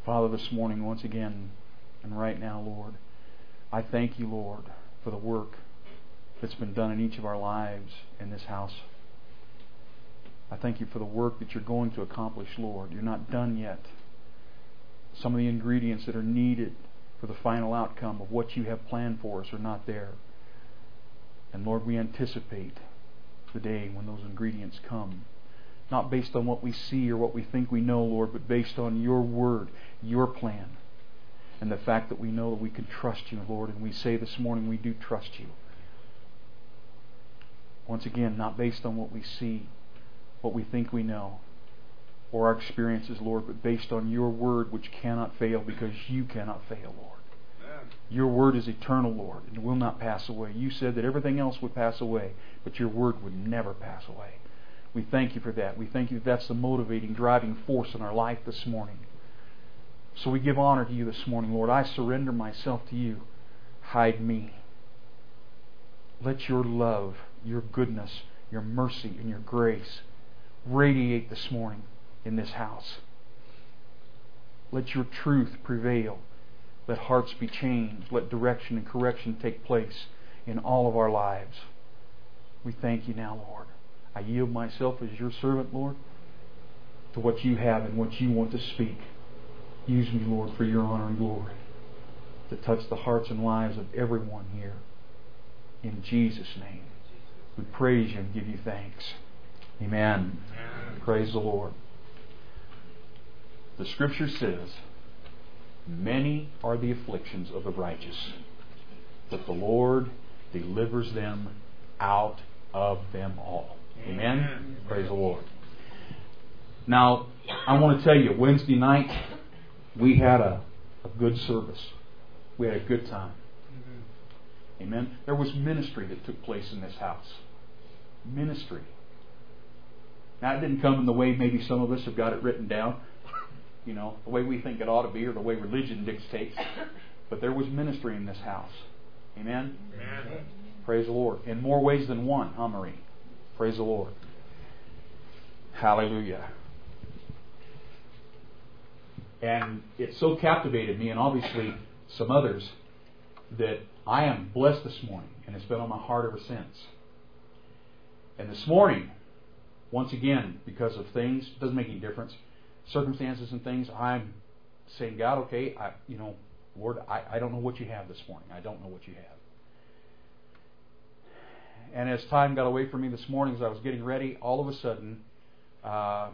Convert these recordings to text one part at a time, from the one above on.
Father, this morning once again and right now, Lord, I thank you, Lord, for the work that's been done in each of our lives in this house. I thank you for the work that you're going to accomplish, Lord. You're not done yet. Some of the ingredients that are needed for the final outcome of what you have planned for us are not there. And Lord, we anticipate the day when those ingredients come. Not based on what we see or what we think we know, Lord, but based on your word, your plan, and the fact that we know that we can trust you, Lord. And we say this morning we do trust you. Once again, not based on what we see, what we think we know, or our experiences, Lord, but based on your word, which cannot fail because you cannot fail, Lord. Amen. Your word is eternal, Lord, and will not pass away. You said that everything else would pass away, but your word would never pass away. We thank you for that. We thank you that that's the motivating, driving force in our life this morning. So we give honor to you this morning, Lord. I surrender myself to you. Hide me. Let your love, your goodness, your mercy, and your grace radiate this morning in this house. Let your truth prevail. Let hearts be changed. Let direction and correction take place in all of our lives. We thank you now, Lord. I yield myself as your servant, Lord, to what you have and what you want to speak. Use me, Lord, for your honor and glory, to touch the hearts and lives of everyone here. In Jesus' name, we praise you and give you thanks. Amen. Amen. Praise the Lord. The Scripture says, many are the afflictions of the righteous, but the Lord delivers them out of them all. Amen? Amen. Praise the Lord. Now, I want to tell you, Wednesday night, we had a good service. We had a good time. Amen. There was ministry that took place in this house. Ministry. Now, it didn't come in the way maybe some of us have got it written down, you know, the way we think it ought to be or the way religion dictates. But there was ministry in this house. Amen? Amen. Praise the Lord. In more ways than one, huh, Marie? Praise the Lord. Hallelujah. And it so captivated me, and obviously some others, that I am blessed this morning, and it's been on my heart ever since. And this morning, once again, because of things, it doesn't make any difference, circumstances and things, I'm saying, God, okay, Lord, I don't know what you have this morning. I don't know what you have. And as time got away from me this morning, as I was getting ready, all of a sudden, I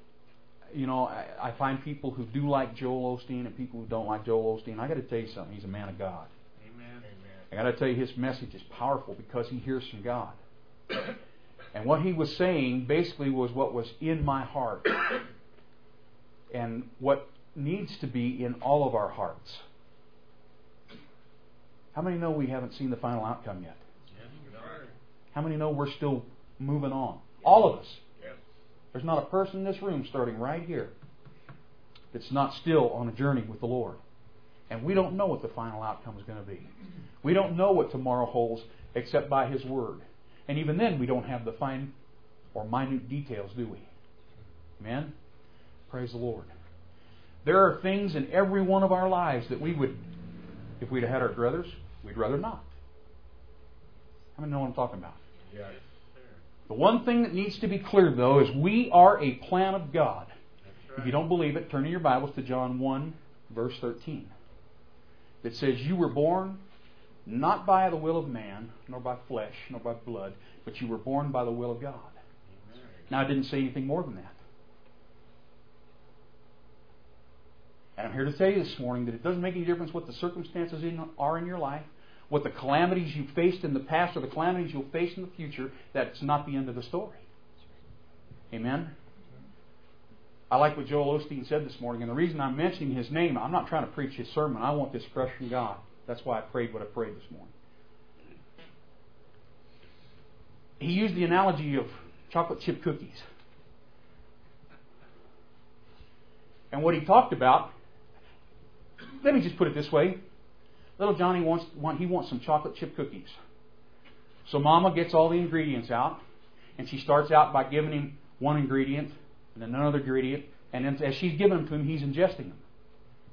find people who do like Joel Osteen and people who don't like Joel Osteen. I got to tell you something. He's a man of God. Amen. I got to tell you, his message is powerful because he hears from God. And what he was saying basically was what was in my heart and what needs to be in all of our hearts. How many know we haven't seen the final outcome yet? How many know we're still moving on? All of us. There's not a person in this room starting right here that's not still on a journey with the Lord. And we don't know what the final outcome is going to be. We don't know what tomorrow holds except by His Word. And even then, we don't have the fine or minute details, do we? Amen? Praise the Lord. There are things in every one of our lives that we would, if we'd have had our druthers, we'd rather not. How many know what I'm talking about? Yes. The one thing that needs to be clear, though, is we are a plan of God. Right. If you don't believe it, turn in your Bibles to John 1, verse 13. It says, you were born not by the will of man, nor by flesh, nor by blood, but you were born by the will of God. Amen. Now, I didn't say anything more than that. And I'm here to tell you this morning that it doesn't make any difference what the circumstances are in your life, what the calamities you faced in the past or the calamities you'll face in the future, that's not the end of the story. Amen? I like what Joel Osteen said this morning, and the reason I'm mentioning his name, I'm not trying to preach his sermon. I want this fresh from God. That's why I prayed what I prayed this morning. He used the analogy of chocolate chip cookies. And what he talked about, let me just put it this way. Little Johnny wants some chocolate chip cookies. So Mama gets all the ingredients out, and she starts out by giving him one ingredient, and then another ingredient, and then as she's giving them to him, he's ingesting them.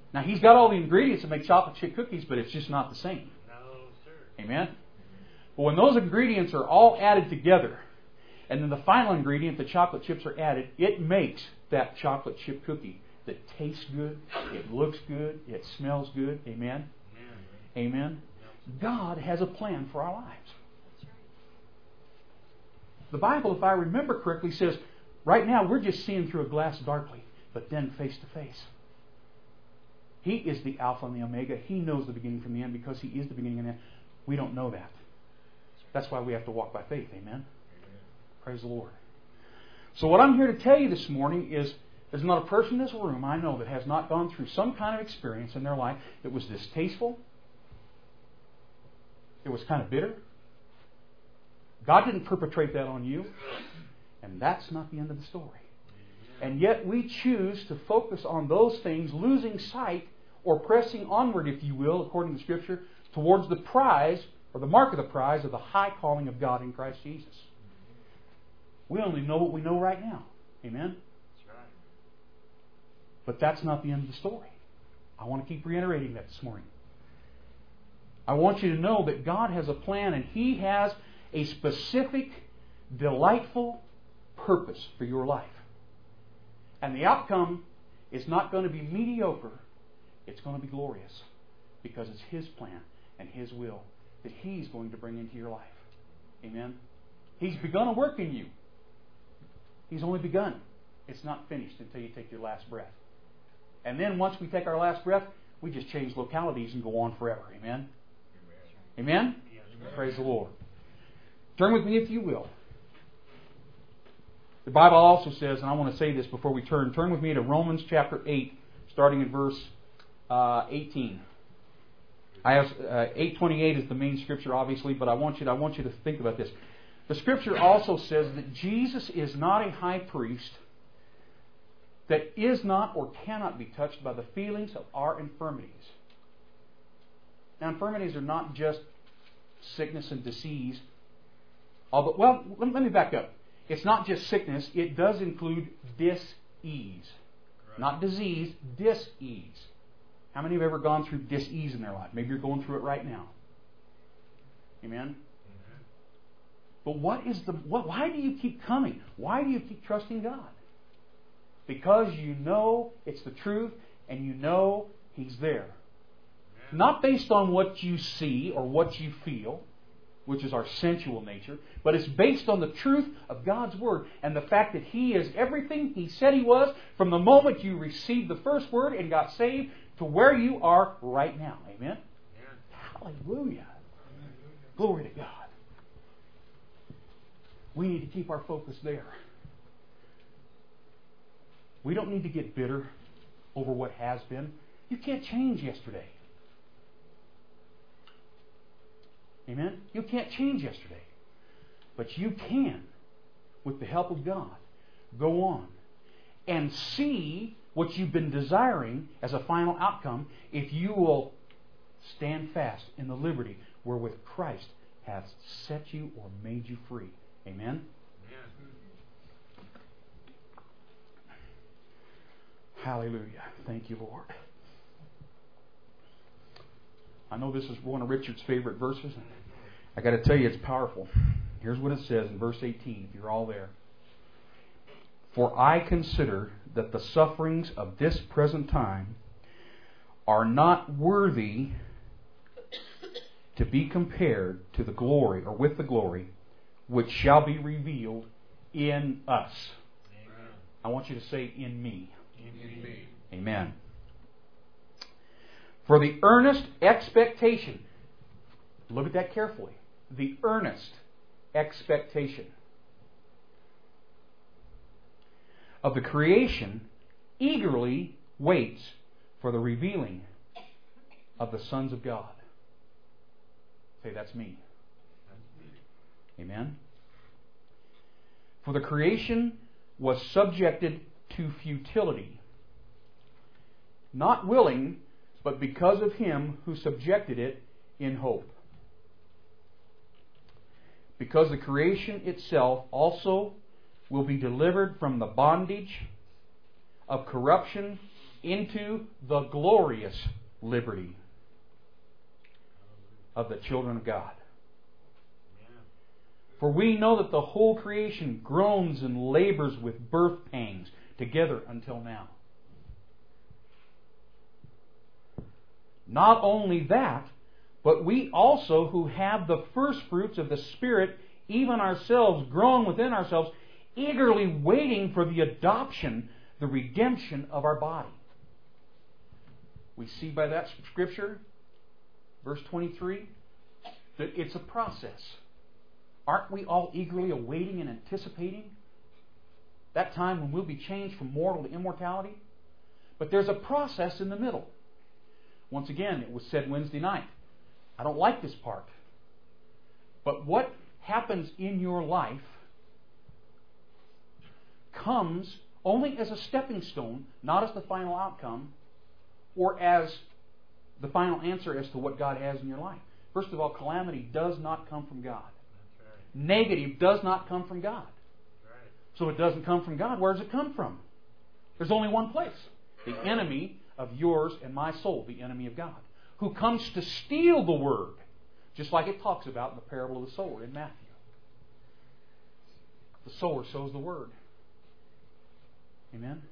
Now, He's got all the ingredients to make chocolate chip cookies, but it's just not the same. No, sir. Amen? But when those ingredients are all added together, and then the final ingredient, the chocolate chips, are added, it makes that chocolate chip cookie that tastes good, it looks good, it smells good. Amen? Amen? God has a plan for our lives. The Bible, if I remember correctly, says, right now we're just seeing through a glass darkly, but then face to face. He is the Alpha and the Omega. He knows the beginning from the end because He is the beginning and the end. We don't know that. That's why we have to walk by faith. Amen? Praise the Lord. So what I'm here to tell you this morning is there's not a person in this room I know that has not gone through some kind of experience in their life that was distasteful. It was kind of bitter. God didn't perpetrate that on you. And that's not the end of the story. And yet we choose to focus on those things, losing sight or pressing onward, if you will, according to Scripture, towards the prize or the mark of the prize of the high calling of God in Christ Jesus. We only know what we know right now. Amen? That's right. But that's not the end of the story. I want to keep reiterating that this morning. I want you to know that God has a plan and He has a specific, delightful purpose for your life. And the outcome is not going to be mediocre. It's going to be glorious. Because it's His plan and His will that He's going to bring into your life. Amen? He's begun a work in you. He's only begun. It's not finished until you take your last breath. And then once we take our last breath, we just change localities and go on forever. Amen? Amen? Yes. Praise the Lord. Turn with me if you will. The Bible also says, and I want to say this before we turn with me to Romans chapter 8, starting in verse 18. 8:28 is the main scripture, obviously, but I want you to think about this. The scripture also says that Jesus is not a high priest that is not or cannot be touched by the feelings of our infirmities. Now, infirmities are not just sickness and disease. Although, well, let me back up. It's not just sickness. It does include dis-ease. Right. Not disease, dis-ease. How many have ever gone through dis-ease in their life? Maybe you're going through it right now. Amen? But why do you keep coming? Why do you keep trusting God? Because you know it's the truth and you know He's there. Not based on what you see or what you feel, which is our sensual nature, but it's based on the truth of God's Word and the fact that He is everything He said He was from the moment you received the first word and got saved to where you are right now. Amen? Hallelujah. Glory to God. We need to keep our focus there. We don't need to get bitter over what has been. You can't change yesterday. Amen? You can't change yesterday. But you can, with the help of God, go on and see what you've been desiring as a final outcome if you will stand fast in the liberty wherewith Christ hath set you or made you free. Amen? Hallelujah. Thank you, Lord. I know this is one of Richard's favorite verses. I got to tell you, it's powerful. Here's what it says in verse 18, if you're all there. For I consider that the sufferings of this present time are not worthy to be compared to the glory, or with the glory, which shall be revealed in us. Amen. I want you to say, in me. In me. Amen. For the earnest expectation, look at that carefully, the earnest expectation of the creation eagerly waits for the revealing of the sons of God. Say, that's me. Amen. For the creation was subjected to futility, not willing, but because of Him who subjected it in hope. Because the creation itself also will be delivered from the bondage of corruption into the glorious liberty of the children of God. For we know that the whole creation groans and labors with birth pangs together until now. Not only that, but we also who have the first fruits of the Spirit, even ourselves, groan within ourselves, eagerly waiting for the adoption, the redemption of our body. We see by that scripture, verse 23, that it's a process. Aren't we all eagerly awaiting and anticipating that time when we'll be changed from mortal to immortality? But there's a process in the middle. Once again, it was said Wednesday night. I don't like this part. But what happens in your life comes only as a stepping stone, not as the final outcome, or as the final answer as to what God has in your life. First of all, calamity does not come from God. Negative does not come from God. So it doesn't come from God. Where does it come from? There's only one place. The enemy of yours and my soul, the enemy of God, who comes to steal the word, just like it talks about in the parable of the sower in Matthew. The sower sows the word. Amen?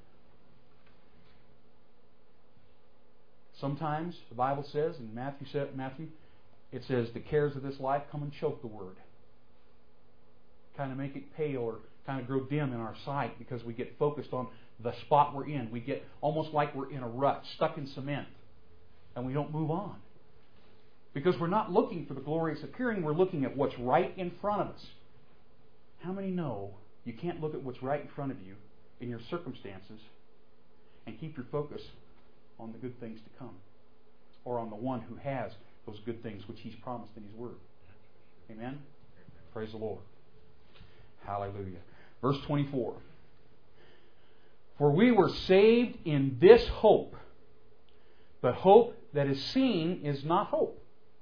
Sometimes the Bible says in Matthew, it says the cares of this life come and choke the word. Kind of make it pale or kind of grow dim in our sight because we get focused on the spot we're in. We get almost like we're in a rut, stuck in cement, and we don't move on. Because we're not looking for the glorious appearing, we're looking at what's right in front of us. How many know you can't look at what's right in front of you in your circumstances and keep your focus on the good things to come, or on the one who has those good things which He's promised in His Word? Amen? Praise the Lord. Hallelujah. Verse 24. For we were saved in this hope, but hope that is seen is not hope.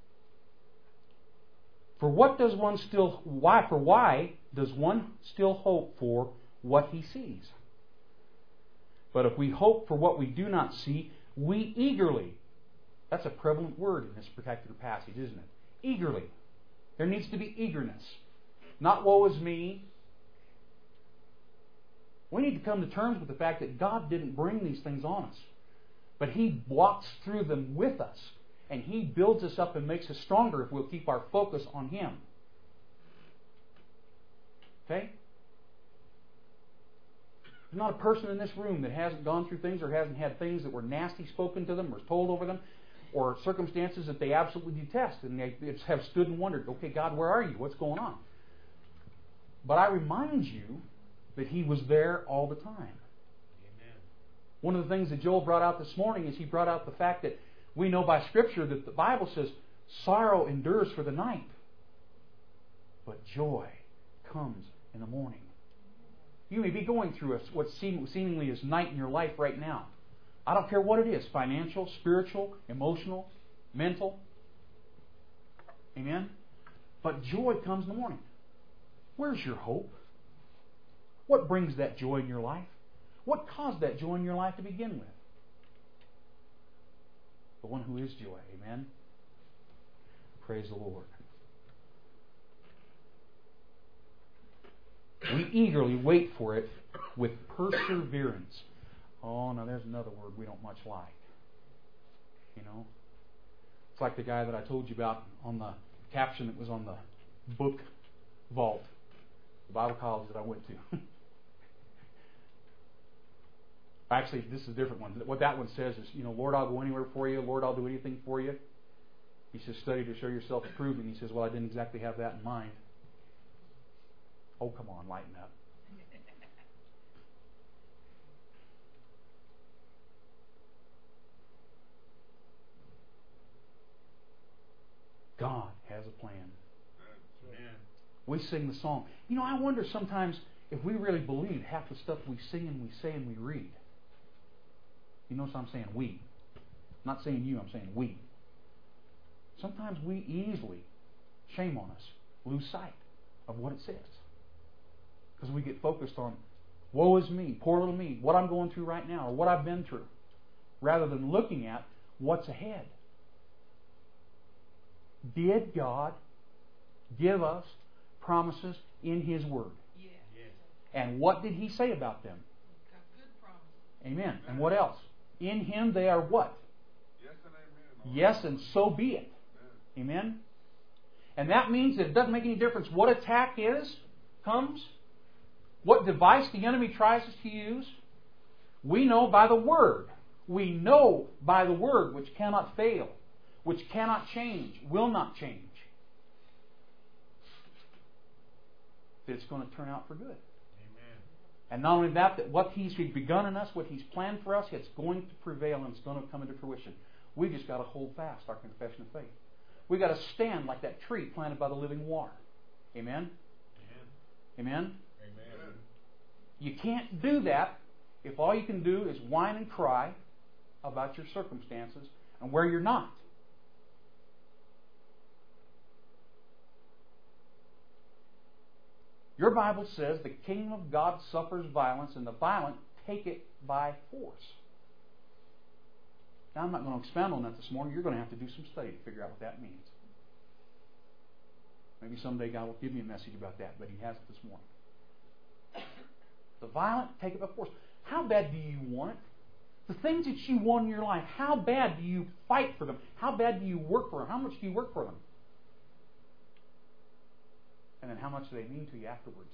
For why does one still hope for what he sees? But if we hope for what we do not see, we eagerly. That's a prevalent word in this particular passage, isn't it? Eagerly. There needs to be eagerness. Not woe is me. We need to come to terms with the fact that God didn't bring these things on us, but He walks through them with us, and He builds us up and makes us stronger if we'll keep our focus on Him. Okay? There's not a person in this room that hasn't gone through things or hasn't had things that were nasty spoken to them or told over them, or circumstances that they absolutely detest, and they have stood and wondered, okay, God, where are you? What's going on? But I remind you that He was there all the time. Amen. One of the things that Joel brought out this morning is he brought out the fact that we know by Scripture that the Bible says sorrow endures for the night, but joy comes in the morning. You may be going through what seemingly is night in your life right now. I don't care what it is, financial, spiritual, emotional, mental. Amen? But joy comes in the morning. Where's your hope? What brings that joy in your life? What caused that joy in your life to begin with? The one who is joy. Amen? Praise the Lord. We eagerly wait for it with perseverance. Oh, now there's another word we don't much like. You know? It's like the guy that I told you about on the caption that was on the book vault, the Bible college that I went to. Actually, this is a different one. What that one says is, Lord, I'll go anywhere for you. Lord, I'll do anything for you. He says, study to show yourself approved. And he says, well, I didn't exactly have that in mind. Oh, come on, lighten up. God has a plan. Amen. We sing the song. I wonder sometimes if we really believe half the stuff we sing and we say and we read. You notice I'm saying we. I'm not saying you, I'm saying we. Sometimes we easily, shame on us, lose sight of what it says. Because we get focused on, woe is me, poor little me, what I'm going through right now, or what I've been through. rather than looking at what's ahead. Did God give us promises in His Word? Yes. And what did He say about them? Got good promises. Amen. And what else? In Him they are what? Yes and amen. Yes, and so be it. Amen. And that means that it doesn't make any difference what attack comes, what device the enemy tries to use. We know by the Word. We know by the Word, which cannot fail, which cannot change, will not change, that it's going to turn out for good. Amen. And not only that, that what He's begun in us, what He's planned for us, it's going to prevail and it's going to come into fruition. We just got to hold fast our confession of faith. We got to stand like that tree planted by the living water. Amen? Amen? Amen. You can't do that if all you can do is whine and cry about your circumstances and where you're not. Your Bible says the kingdom of God suffers violence, and the violent take it by force. Now, I'm not going to expound on that this morning. You're going to have to do some study to figure out what that means. Maybe someday God will give me a message about that, but He hasn't this morning. The violent take it by force. How bad do you want it? The things that you want in your life, how bad do you fight for them? How bad do you work for them? How much do you work for them? And then how much do they mean to you afterwards?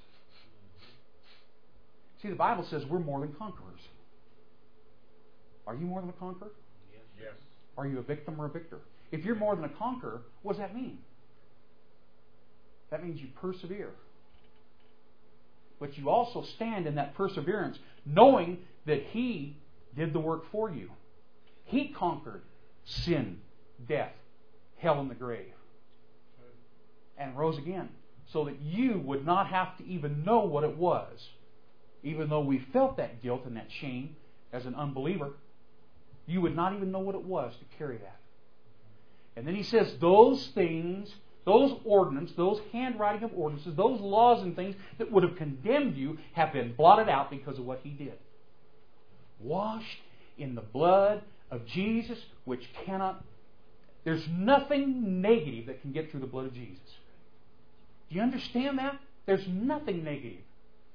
See, the Bible says we're more than conquerors. Are you more than a conqueror? Yes. Are you a victim or a victor? If you're more than a conqueror, what does that mean? That means you persevere. But you also stand in that perseverance, knowing that He did the work for you. He conquered sin, death, hell, and the grave, and rose again, so that you would not have to even know what it was, even though we felt that guilt and that shame as an unbeliever. You would not even know what it was to carry that. And then He says those things, those ordinances, those handwriting of ordinances, those laws and things that would have condemned you have been blotted out because of what He did. Washed in the blood of Jesus, which cannot... There's nothing negative that can get through the blood of Jesus. Do you understand that? There's nothing negative.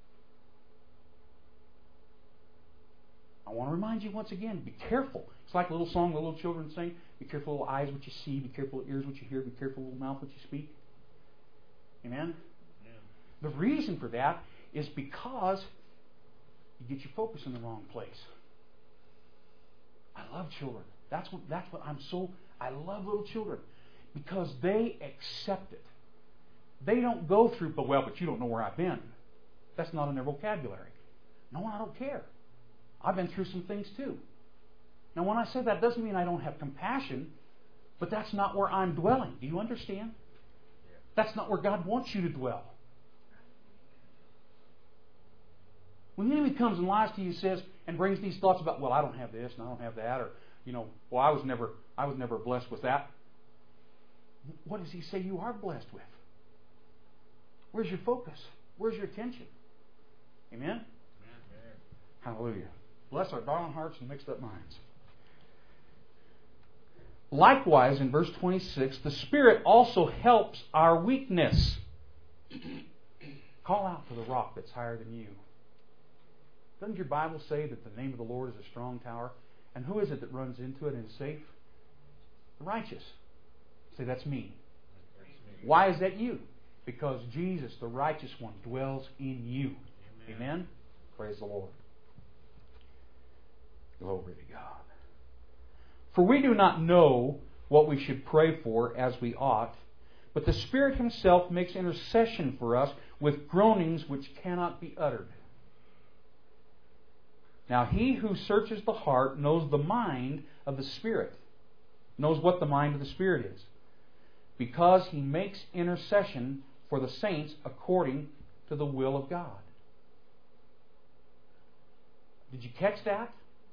I want to remind you once again, be careful. It's like a little song the little children sing. Be careful, little eyes, what you see. Be careful, ears, what you hear. Be careful, little mouth, what you speak. Amen? Yeah. The reason for that is because you get your focus in the wrong place. I love children. That's what I love little children, because they accept it. They don't go through, but you don't know where I've been. That's not in their vocabulary. No, I don't care. I've been through some things too. Now, when I say that, doesn't mean I don't have compassion, but that's not where I'm dwelling. Do you understand? That's not where God wants you to dwell. When the enemy comes and lies to you, says, and brings these thoughts about, I don't have this and I don't have that, or I was never blessed with that. What does he say you are blessed with? Where's your focus? Where's your attention? Amen? Amen. Hallelujah. Bless our darling hearts and mixed up minds. Likewise, in verse 26, the Spirit also helps our weakness. Call out to the rock that's higher than you. Doesn't your Bible say that the name of the Lord is a strong tower? And who is it that runs into it and is safe? The righteous. Say, that's me. Why is that you? Because Jesus, the righteous one, dwells in you. Amen? Praise the Lord. Glory to God. For we do not know what we should pray for as we ought, but the Spirit Himself makes intercession for us with groanings which cannot be uttered. Now He who searches the heart knows the mind of the Spirit, knows what the mind of the Spirit is, because He makes intercession for the saints according to the will of God. Did you catch that?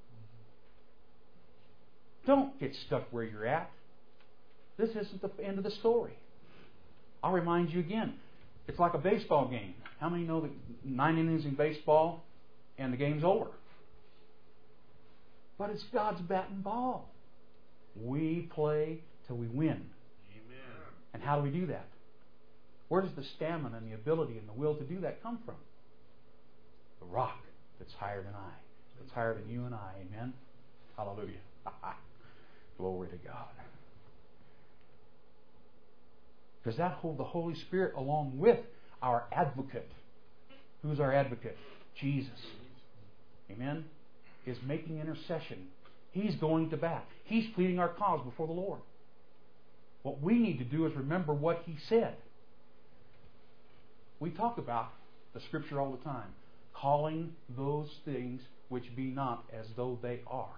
Don't get stuck where you're at. This isn't the end of the story. I'll remind you again. It's like a baseball game. How many know that 9 innings in baseball and the game's over? But it's God's bat and ball. We play till we win. Amen. And how do we do that? Where does the stamina and the ability and the will to do that come from? The rock that's higher than I. That's higher than you and I. Amen? Hallelujah. Glory to God. Does that hold the Holy Spirit along with our advocate? Who's our advocate? Jesus. Amen? Is making intercession. He's going to bat. He's pleading our cause before the Lord. What we need to do is remember what He said. We talk about the Scripture all the time. Calling those things which be not as though they are.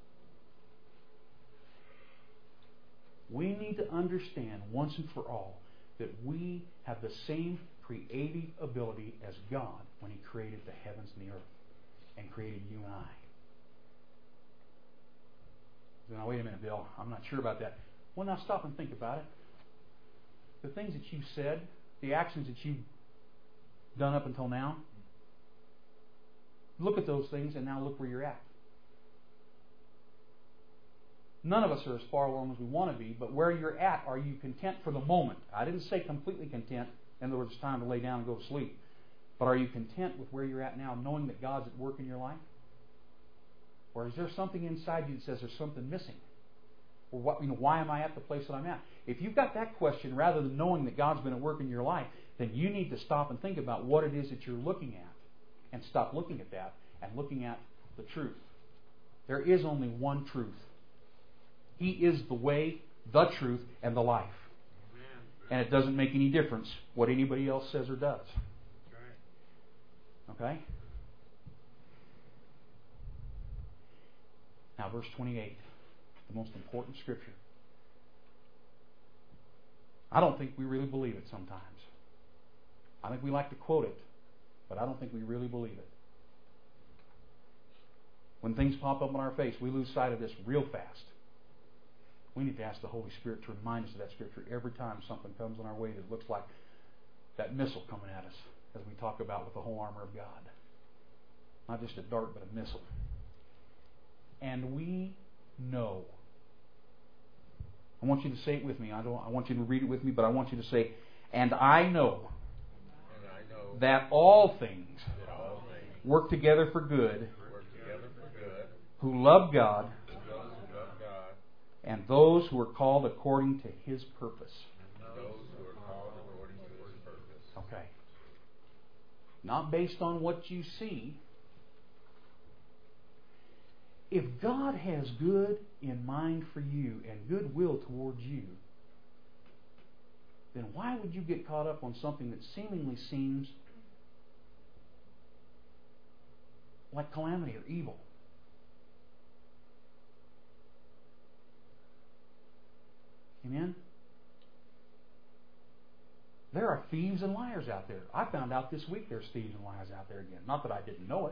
We need to understand once and for all that we have the same creative ability as God when He created the heavens and the earth and created you and I. Now, wait a minute, Bill. I'm not sure about that. Well, now stop and think about it. The things that you've said, the actions that you've done up until now, look at those things and now look where you're at. None of us are as far along as we want to be, but where you're at, are you content for the moment? I didn't say completely content. In other words, it's time to lay down and go to sleep. But are you content with where you're at now, knowing that God's at work in your life? Or is there something inside you that says there's something missing? Or why am I at the place that I'm at? If you've got that question, rather than knowing that God's been at work in your life, then you need to stop and think about what it is that you're looking at. And stop looking at that and looking at the truth. There is only one truth. He is the way, the truth, and the life. And it doesn't make any difference what anybody else says or does. Okay? Now, verse 28, the most important scripture. I don't think we really believe it sometimes. I think we like to quote it, but I don't think we really believe it. When things pop up on our face, we lose sight of this real fast. We need to ask the Holy Spirit to remind us of that scripture every time something comes on our way that looks like that missile coming at us, as we talk about with the whole armor of God. Not just a dart, but a missile. And we know. I want you to say it with me. I want you to read it with me, but I want you to say, and I know that all things work together for good who love God and those who are called according to His purpose. Okay. Not based on what you see. If God has good in mind for you and goodwill towards you, then why would you get caught up on something that seemingly seems like calamity or evil? Amen? There are thieves and liars out there. I found out this week there's thieves and liars out there again. Not that I didn't know it.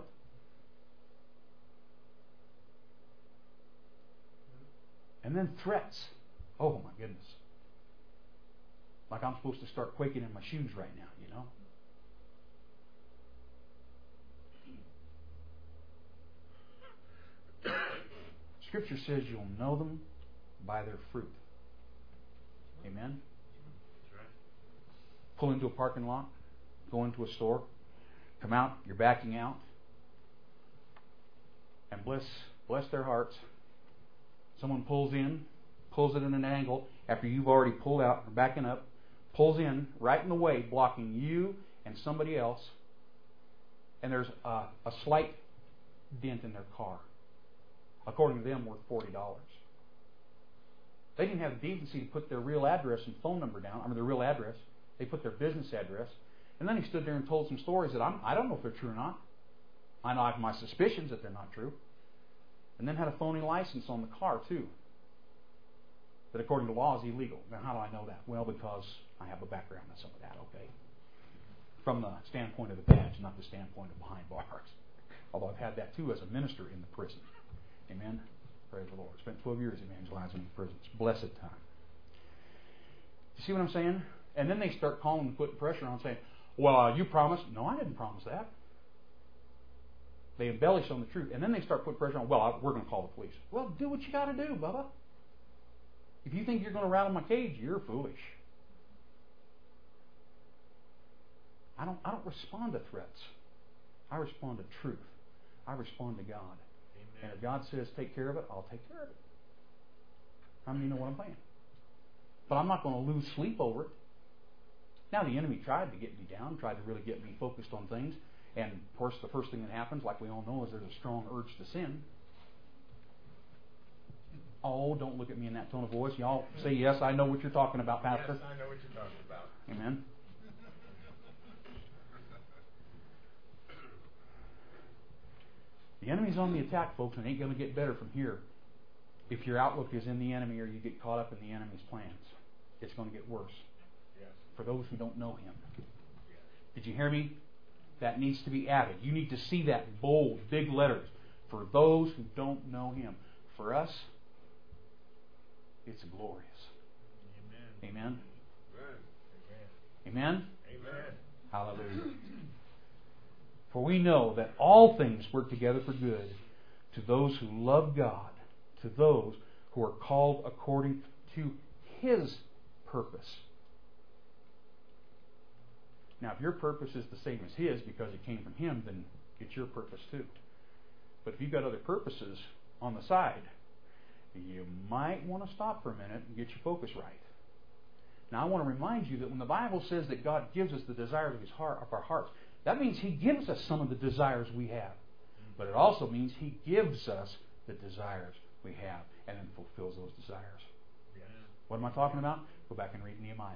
And then threats. Oh my goodness. Like I'm supposed to start quaking in my shoes right now, you know? Scripture says you'll know them by their fruit. Amen? Pull into a parking lot, go into a store, come out, you're backing out, and bless their hearts. Someone pulls in, pulls it in an angle after you've already pulled out, or backing up, pulls in right in the way, blocking you and somebody else, and there's a slight dent in their car. According to them, worth $40. They didn't have the decency to put their real address and phone number down. Their real address. They put their business address. And then he stood there and told some stories that I don't know if they're true or not. I know I have my suspicions that they're not true. And then had a phony license on the car, too. That according to law is illegal. Now, how do I know that? Well, because I have a background in some of that, okay? From the standpoint of the badge, not the standpoint of behind bars. Although I've had that, too, as a minister in the prison. Amen? Praise the Lord. Spent 12 years evangelizing in prisons. Blessed time. You see what I'm saying? And then they start calling and putting pressure on, saying, well, you promised. No, I didn't promise that. They embellish on the truth. And then they start putting pressure on, well, we're going to call the police. Well, do what you got to do, Bubba. If you think you're going to rattle my cage, you're foolish. I don't respond to threats. I respond to truth. I respond to God. Amen. And if God says take care of it, I'll take care of it. How many know what I'm saying? But I'm not going to lose sleep over it. Now, the enemy tried to get me down, tried to really get me focused on things. And, of course, the first thing that happens, like we all know, is there's a strong urge to sin. Oh, don't look at me in that tone of voice. Y'all say, yes, I know what you're talking about, Pastor. Yes, I know what you're talking about. Amen. The enemy's on the attack, folks, and it ain't going to get better from here. If your outlook is in the enemy or you get caught up in the enemy's plans, it's going to get worse. Yes. For those who don't know him. Did you hear me? That needs to be added. You need to see that in bold, big letters. For those who don't know him. For us, it's glorious. Amen. Amen? Amen. Amen? Amen. Hallelujah. For we know that all things work together for good to those who love God, to those who are called according to his purpose. Now, if your purpose is the same as his because it came from him, then it's your purpose too. But if you've got other purposes on the side, you might want to stop for a minute and get your focus right. Now, I want to remind you that when the Bible says that God gives us the desires of his heart, of our hearts, that means he gives us some of the desires we have. But it also means he gives us the desires we have and then fulfills those desires. Yeah. What am I talking about? Go back and read Nehemiah.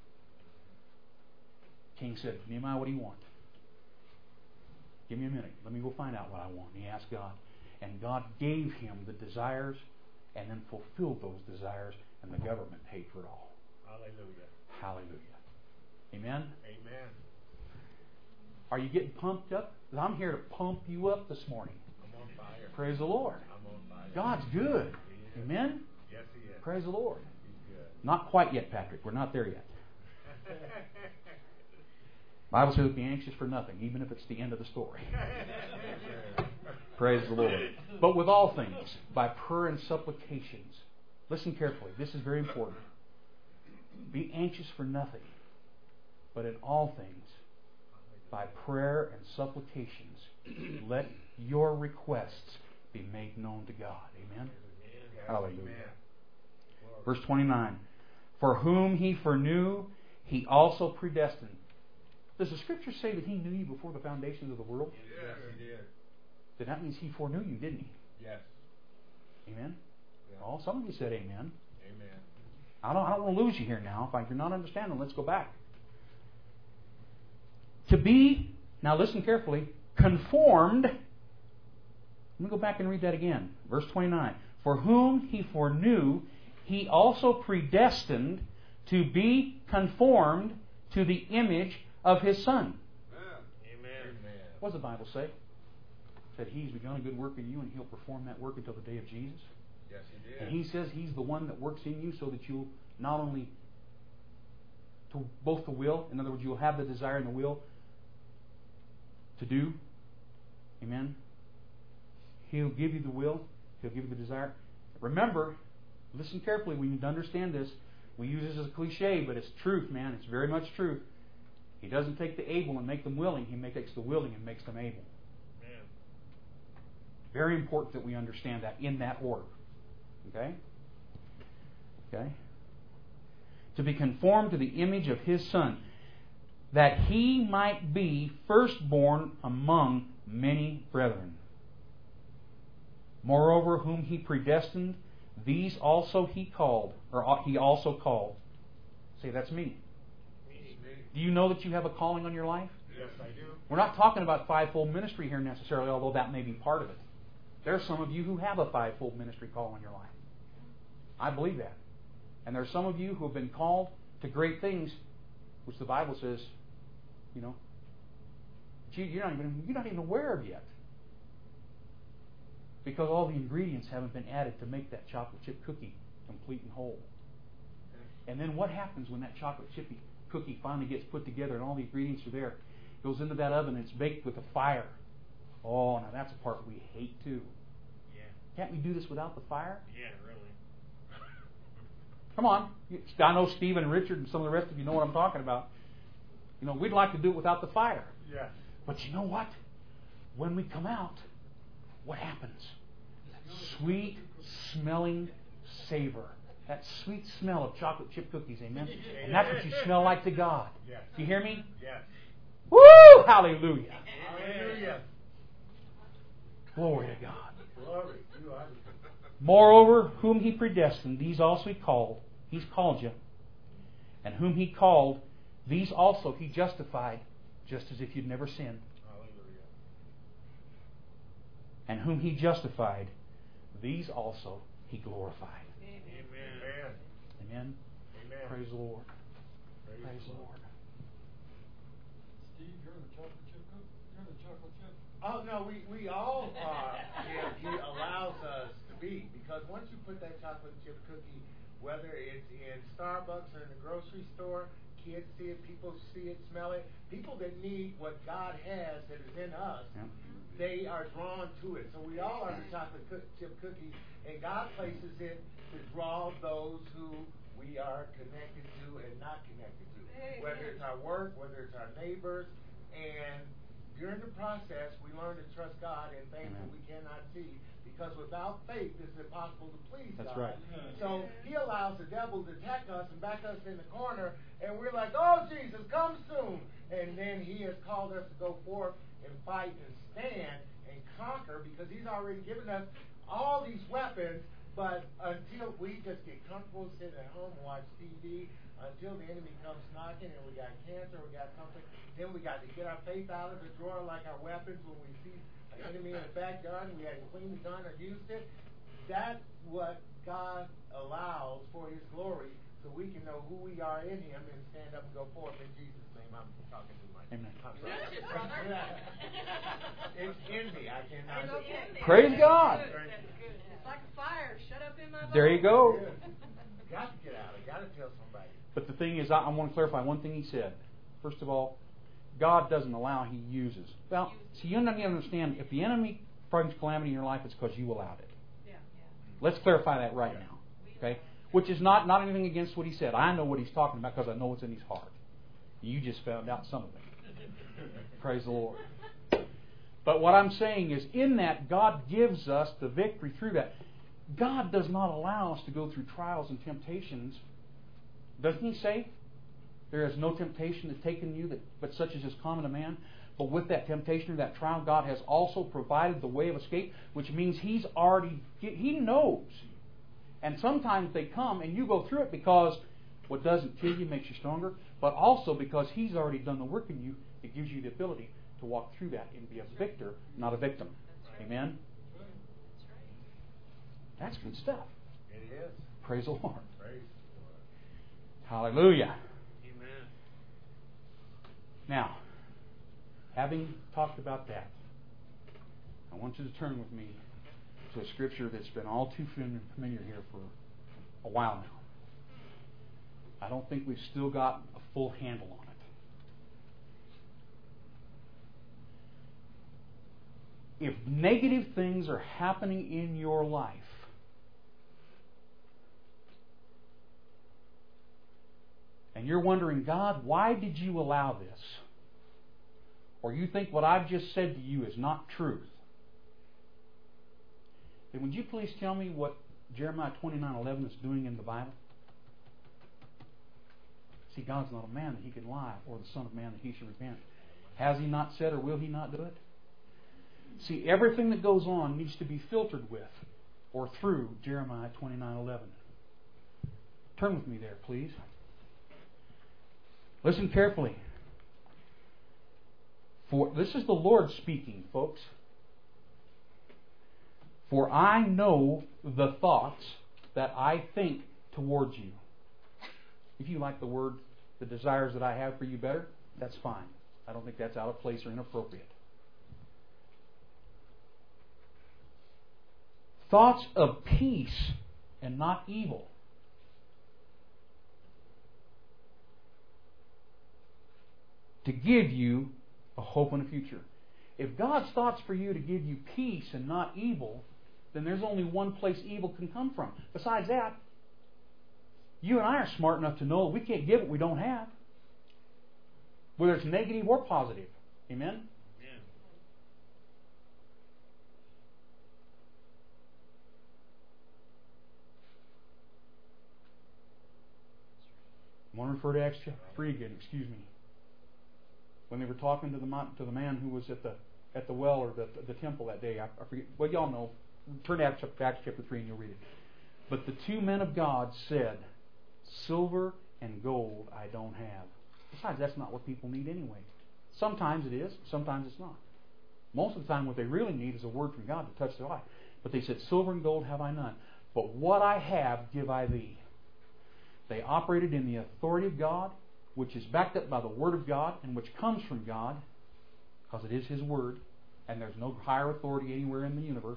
King said, Nehemiah, what do you want? Give me a minute. Let me go find out what I want. And he asked God. And God gave him the desires and then fulfilled those desires, and the government paid for it all. Hallelujah. Hallelujah. Amen? Amen. Are you getting pumped up? 'Cause I'm here to pump you up this morning. I'm on fire. Praise the Lord. I'm on fire. God's good. He is. Amen? Yes, he is. Praise the Lord. He's good. Not quite yet, Patrick. We're not there yet. The Bible says be anxious for nothing, even if it's the end of the story. Praise the Lord. But with all things, by prayer and supplications. Listen carefully. This is very important. Be anxious for nothing, but in all things, by prayer and supplications, let your requests be made known to God. Amen? Hallelujah. Amen. Verse 29. For whom he foreknew, he also predestined. Does the Scripture say that he knew you before the foundations of the world? Yes, he did. Then that means he foreknew you, didn't he? Yes. Amen? Yeah. Well, some of you said amen. Amen. I don't want to lose you here now. If you're not understanding, let's go back. To be, now listen carefully, conformed. Let me go back and read that again. Verse 29. For whom he foreknew, he also predestined to be conformed to the image of his Son. Amen. What does the Bible say? It said he's begun a good work in you and he'll perform that work until the day of Jesus. Yes, he did. And he says he's the one that works in you so that you'll not only to both the will, in other words, you'll have the desire and the will to do. Amen. He'll give you the will. He'll give you the desire. Remember, listen carefully. We need to understand this. We use this as a cliche, but it's truth, man. It's very much truth. He doesn't take the able and make them willing. He takes the willing and makes them able. Amen. Very important that we understand that in that order. Okay? Okay? To be conformed to the image of his Son, that he might be firstborn among many brethren. Moreover, whom he predestined, these also he called, or he also called. Say, that's me. Do you know that you have a calling on your life? Yes, I do. We're not talking about fivefold ministry here necessarily, although that may be part of it. There are some of you who have a fivefold ministry call on your life. I believe that. And there are some of you who have been called to great things, which the Bible says, you know, you're not even aware of yet. Because all the ingredients haven't been added to make that chocolate chip cookie complete and whole. And then what happens when that chocolate chip cookie finally gets put together and all the ingredients are there? It goes into that oven and it's baked with a fire. Oh, now that's a part we hate too. Yeah. Can't we do this without the fire? Yeah, really. Come on. I know Steve and Richard and some of the rest of you know what I'm talking about. You know, we'd like to do it without the fire. Yeah. But you know what? When we come out, what happens? That sweet smelling savor. That sweet smell of chocolate chip cookies, amen? And that's what you smell like to God. Yes. Do you hear me? Yes. Woo! Hallelujah. Hallelujah. Glory to God. Glory. You are the Moreover, whom He predestined, these also He called. He's called you. And whom He called, these also He justified, just as if you'd never sinned. Hallelujah. And whom He justified, these also He glorified. Amen. Amen. Amen. Praise the Lord. Praise Praise the the Lord. Steve, you're the chocolate chip cook. You're the chocolate chip. Oh, no, we all are if He allows us to be. Because once you put that chocolate chip cookie, whether it's in Starbucks or in the grocery store, kids see it, people see it, smell it. People that need what God has that is in us, Yeah. they are drawn to it. So we all are the chocolate chip cookie, and God places it to draw those who we are connected to and not connected to. Whether it's our work, whether it's our neighbors, and during the process, we learn to trust God in things that we cannot see, because without faith, it's impossible to please That's God. right. So He allows the devil to attack us and back us in the corner, and we're like, "Oh, Jesus, come soon!" And then He has called us to go forth and fight and stand and conquer, because He's already given us all these weapons. But until we just get comfortable sitting at home and watch TV, until the enemy comes knocking and we got cancer, we got something, then we got to get our faith out of the drawer like our weapons when we see an enemy in the backyard and we had to clean the gun or used it. That's what God allows for His glory, so we can know who we are in Him and stand up and go forth in Jesus' name. I'm talking too much. Amen. I'm sorry. It's in me. I cannot. It's okay. Praise God. It's like a fire shut up in my bones. There you go. Got to get out. I got to tell somebody. But the thing is, I want to clarify one thing He said. First of all, God doesn't allow, He uses. Well, see, you don't understand, if the enemy brings calamity in your life, it's because you allowed it. Yeah. Let's clarify that right now. Okay? Which is not anything against what He said. I know what He's talking about because I know what's in His heart. You just found out some of it. Praise the Lord. But what I'm saying is, in that, God gives us the victory through that. God does not allow us to go through trials and temptations. Doesn't He say, there is no temptation that's taken you, but such as is common to man? But with that temptation or that trial, God has also provided the way of escape, which means He knows. And sometimes they come and you go through it because what doesn't kill you makes you stronger, but also because He's already done the work in you. It gives you the ability to walk through that and be a victor, not a victim. Amen? That's good stuff. It is. Praise the Lord. Praise the Lord. Hallelujah. Amen. Now, having talked about that, I want you to turn with me to a scripture that's been all too familiar here for a while now. I don't think we've still got a full handle on it. If negative things are happening in your life, and you're wondering, God, why did you allow this? Or you think what I've just said to you is not truth, then would you please tell me what Jeremiah 29:11 is doing in the Bible? See, God's not a man that He can lie, or the Son of Man that He should repent. Has He not said, or will He not do it? See, everything that goes on needs to be filtered with or through Jeremiah 29:11. Turn with me there, please. Listen carefully. For this is the Lord speaking, folks. For I know the thoughts that I think towards you. If you like the word, the desires that I have for you better, that's fine. I don't think that's out of place or inappropriate. Thoughts of peace and not evil. To give you a hope and a future. If God's thought's for you to give you peace and not evil, then there's only one place evil can come from. Besides that, you and I are smart enough to know we can't give what we don't have, whether it's negative or positive. Amen? I want to refer to Acts chapter 3 again. Excuse me. When they were talking to the man who was at the well or the temple that day, I forget. Well, y'all know. Turn to Acts chapter 3 and you'll read it. But the two men of God said, "Silver and gold I don't have." Besides, that's not what people need anyway. Sometimes it is. Sometimes it's not. Most of the time, what they really need is a word from God to touch their life. But they said, "Silver and gold have I none, but what I have give I thee." They operated in the authority of God, which is backed up by the Word of God and which comes from God, because it is His Word, and there's no higher authority anywhere in the universe.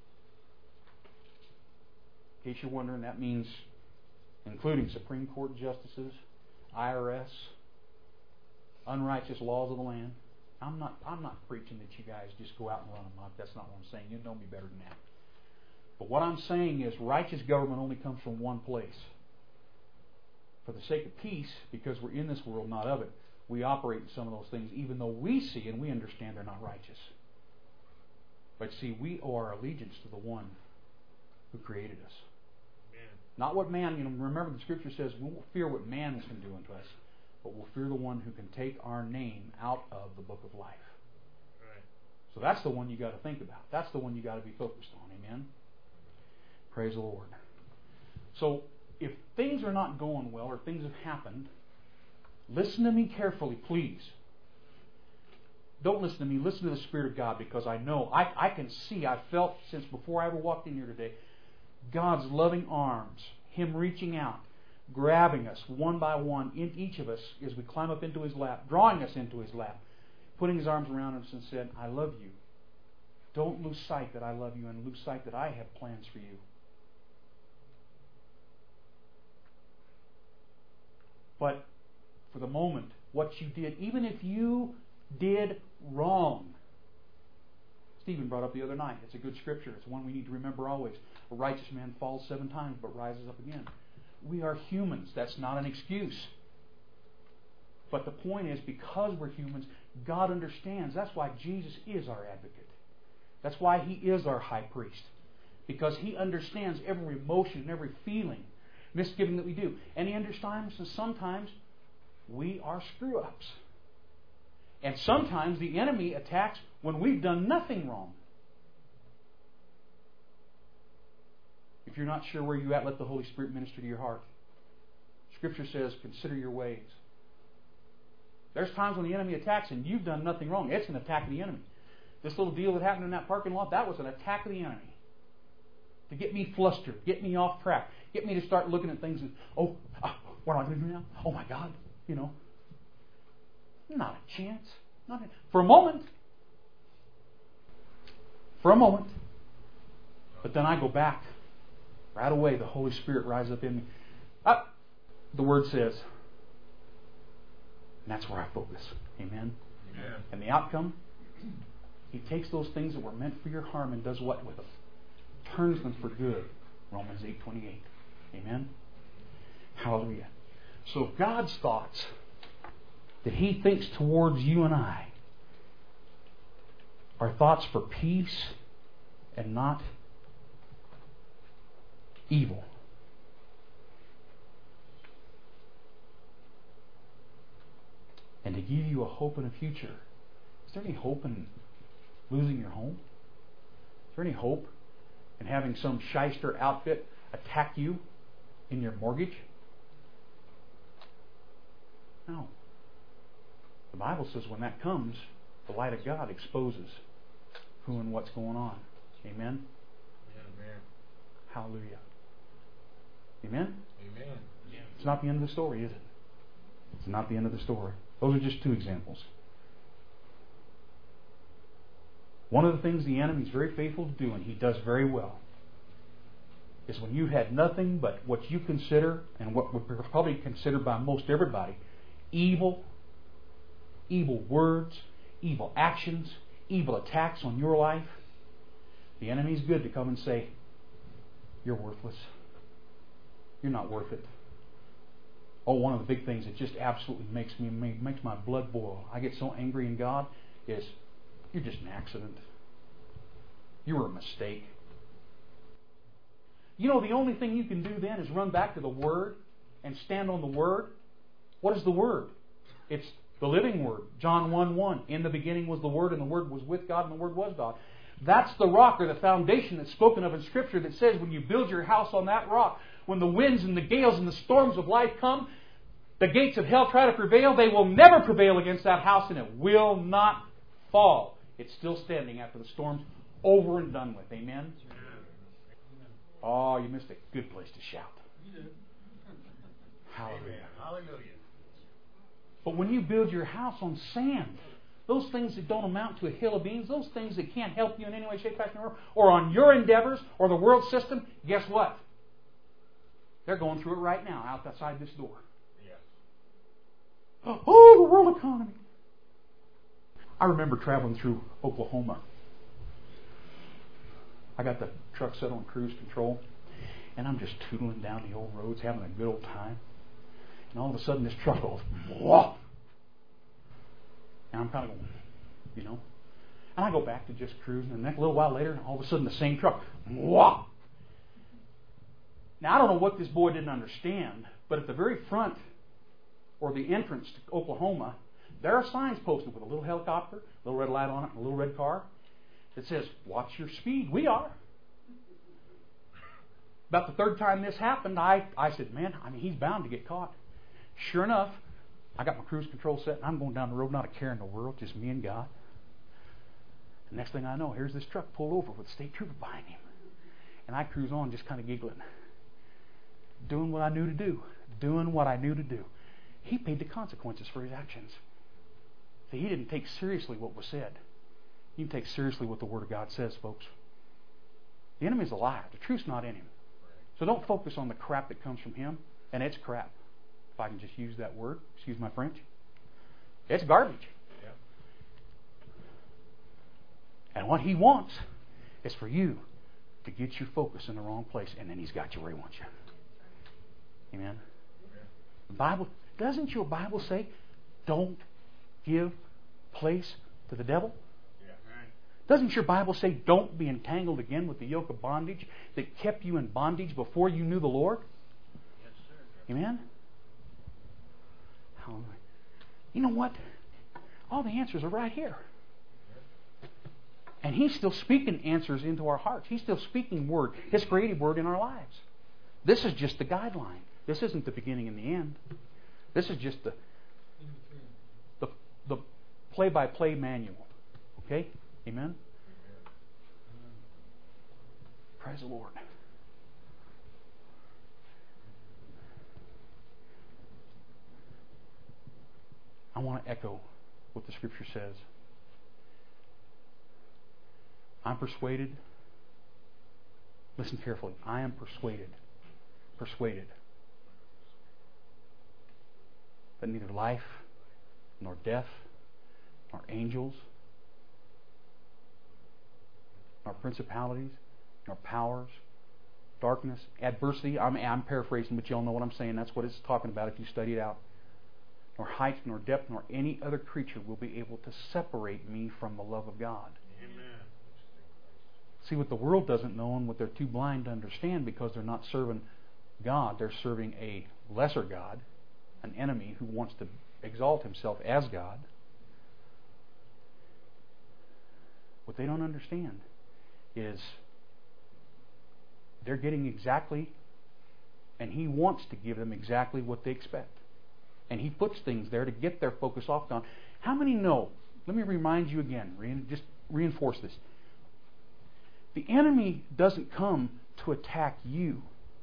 In case you're wondering, that means including Supreme Court justices, IRS, unrighteous laws of the land. I'm not preaching that you guys just go out and run amok. That's not what I'm saying. You know me better than that. But what I'm saying is righteous government only comes from one place. For the sake of peace, because we're in this world, not of it, we operate in some of those things, even though we see and we understand they're not righteous. But see, we owe our allegiance to the one who created us. Amen. Not what man, remember the Scripture says, we won't fear what man can do unto us, but we'll fear the one who can take our name out of the book of life. Right. So that's the one you got to think about. That's the one you got to be focused on. Amen? Praise the Lord. So, if things are not going well or things have happened, listen to me carefully, please. Don't listen to me. Listen to the Spirit of God, because I know, I can see, I felt since before I ever walked in here today, God's loving arms, Him reaching out, grabbing us one by one, in each of us as we climb up into His lap, drawing us into His lap, putting His arms around us and said, "I love you. Don't lose sight that I love you, and lose sight that I have plans for you." But for the moment, what you did, even if you did wrong. Stephen brought up the other night. It's a good scripture. It's one we need to remember always. A righteous man falls 7 times but rises up again. We are humans. That's not an excuse. But the point is, because we're humans, God understands. That's why Jesus is our advocate. That's why He is our high priest. Because He understands every emotion and every feeling, misgiving that we do. And He understands that sometimes we are screw-ups. And sometimes the enemy attacks when we've done nothing wrong. If you're not sure where you're at, let the Holy Spirit minister to your heart. Scripture says, consider your ways. There's times when the enemy attacks and you've done nothing wrong. It's an attack of the enemy. This little deal that happened in that parking lot, that was an attack of the enemy. To get me flustered, get me off track, get me to start looking at things and, what am I going to do now? Oh my God, Not a chance. For a moment. But then I go back. Right away, the Holy Spirit rises up in me. The Word says. And that's where I focus. Amen? Amen. And the outcome? He takes those things that were meant for your harm and does what with them? Turns them for good. Romans 8:28. Amen? Hallelujah. So God's thoughts that He thinks towards you and I are thoughts for peace and not evil. And to give you a hope and a future. Is there any hope in losing your home? Is there any hope in having some shyster outfit attack you in your mortgage? No. The Bible says when that comes, the light of God exposes who and what's going on. Amen? Amen. Hallelujah. Amen? Amen. It's not the end of the story, is it? It's not the end of the story. Those are just 2 examples. One of the things the enemy is very faithful to do, and he does very well, is when you had nothing but what you consider, and what would be probably considered by most everybody, evil words, evil actions, evil attacks on your life, the enemy's good to come and say, you're worthless. You're not worth it. Oh, one of the big things that just absolutely makes my blood boil. I get so angry in God is, you're just an accident. You were a mistake. You know, the only thing you can do then is run back to the Word and stand on the Word. What is the Word? It's the living Word. John 1:1. In the beginning was the Word, and the Word was with God, and the Word was God. That's the rock or the foundation that's spoken of in Scripture that says when you build your house on that rock, when the winds and the gales and the storms of life come, the gates of hell try to prevail, they will never prevail against that house, and it will not fall. It's still standing after the storm's over and done with. Amen? Oh, you missed a good place to shout. Hallelujah. Hallelujah. But when you build your house on sand, those things that don't amount to a hill of beans, those things that can't help you in any way, shape, fashion, or on your endeavors or the world system, guess what? They're going through it right now outside this door. Yes. Oh, the world economy. I remember traveling through Oklahoma. I got the truck set on cruise control, and I'm just tootling down the old roads, having a good old time. And all of a sudden, this truck goes, whoa! And I'm kind of going, you know. And I go back to just cruising, and then a little while later, all of a sudden, the same truck, whoa! Now, I don't know what this boy didn't understand, but at the very front, or the entrance to Oklahoma, there are signs posted with a little helicopter, a little red light on it, and a little red car that says, watch your speed. We are. About the third time this happened, I said, man, he's bound to get caught. Sure enough, I got my cruise control set, and I'm going down the road, not a care in the world, just me and God. The next thing I know, here's this truck pulled over with a state trooper behind him. And I cruise on just kind of giggling. Doing what I knew to do. Doing what I knew to do. He paid the consequences for his actions. See, he didn't take seriously what was said. You can take seriously what the Word of God says, folks. The enemy's a liar. The truth's not in him. So don't focus on the crap that comes from him. And it's crap. If I can just use that word. Excuse my French. It's garbage. Yep. And what he wants is for you to get your focus in the wrong place. And then he's got you where he wants you. Amen. The Bible, doesn't your Bible say, don't give place to the devil? Doesn't your Bible say, don't be entangled again with the yoke of bondage that kept you in bondage before you knew the Lord? Yes, sir. Amen? Hallelujah. You know what? All the answers are right here. And He's still speaking answers into our hearts. He's still speaking Word, His creative Word in our lives. This is just the guideline. This isn't the beginning and the end. This is just the play-by-play manual. Okay? Amen? Praise the Lord. I want to echo what the Scripture says. I'm persuaded. Listen carefully. I am persuaded that neither life, nor death, nor angels, nor principalities, nor powers, darkness, adversity. I'm paraphrasing, but you all know what I'm saying. That's what it's talking about if you study it out. Nor height, nor depth, nor any other creature will be able to separate me from the love of God. Amen. See, what the world doesn't know and what they're too blind to understand because they're not serving God, they're serving a lesser God, an enemy who wants to exalt himself as God. What they don't understand is they're getting exactly, and he wants to give them exactly what they expect. And he puts things there to get their focus off God. How many know? Let me remind you again, just reinforce this. The enemy doesn't come to attack you.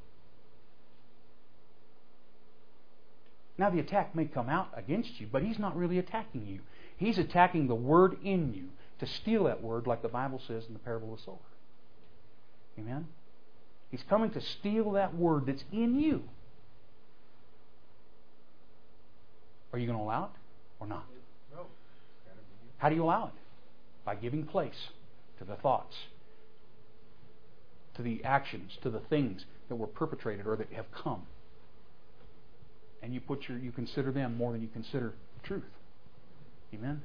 Now the attack may come out against you, but he's not really attacking you. He's attacking the word in you to steal that word, like the Bible says in the parable of the sower. Amen? He's coming to steal that word that's in you. Are you going to allow it or not? No. How do you allow it? by giving place to the thoughts, to the actions, to the things that were perpetrated or that have come. And you consider them more than you consider truth. Amen?